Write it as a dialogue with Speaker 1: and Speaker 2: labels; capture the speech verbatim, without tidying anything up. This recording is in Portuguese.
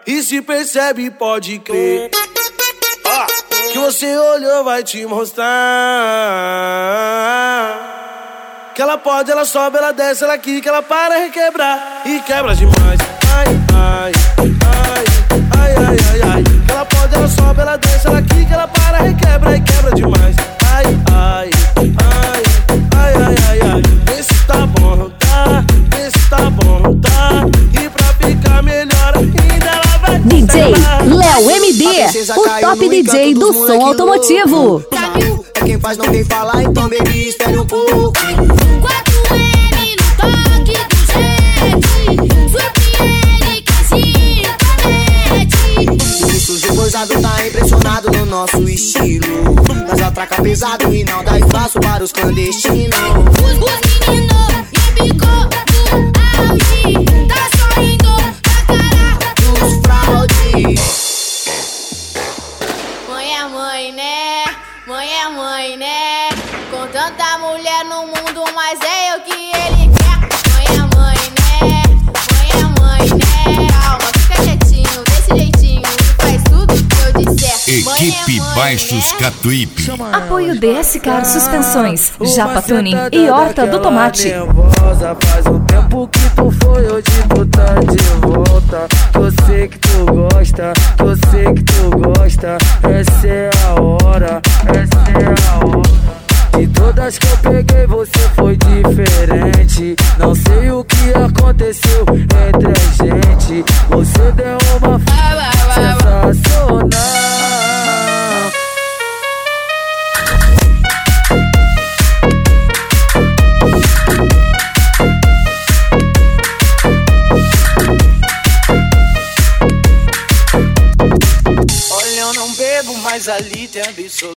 Speaker 1: E se percebe, pode crer, que você olhou vai te mostrar que ela pode, ela sobe, ela desce, ela quica, ela para requebrar e quebra demais. Ai, ai, ai, ai, ai, ai, ai. Que ela pode, ela sobe, ela desce, ela quica, ela para requebra e quebra demais. Ai, ai, ai, ai, ai, ai, ai. Vê se tá bom, não tá? Vê se tá bom, não tá? E pra ficar melhor ainda ela vai
Speaker 2: D J Léo M D, o top D J do som automotivo.
Speaker 3: É quem faz, não quem fala, então baby, espere um pouco.
Speaker 4: quatro M no toque do jet, surpreende quem se intromete.
Speaker 3: Isso de gozado tá impressionado no nosso estilo. Nós atraca pesado e não dá espaço para os clandestinos.
Speaker 4: Os, os meninos embicou no auge, tá sorrindo pra cara
Speaker 3: Dos fraudes.
Speaker 4: Mãe é mãe, né? Mãe é mãe, né? Com tanta mulher no mundo, mas é eu que ele quer. Mãe é mãe, né? Mãe é mãe, né? Calma, fica quietinho, desse jeitinho, faz tudo que eu disser.
Speaker 5: Equipe Baixos Catuípe.
Speaker 2: Apoio D S Car Suspensões, Japa Tuning e Horta do Tomate.
Speaker 1: Nervosa, faz um tempo que tu foi, hoje tu tá de volta. Que eu sei que tu gosta, que eu sei que tu gosta. Essa é a hora, essa é a hora. De todas que eu peguei você foi diferente. Não sei o que aconteceu entre a gente. Você deu uma f... sensacional.
Speaker 3: Olha, eu não bebo, mas ali tem absoluto.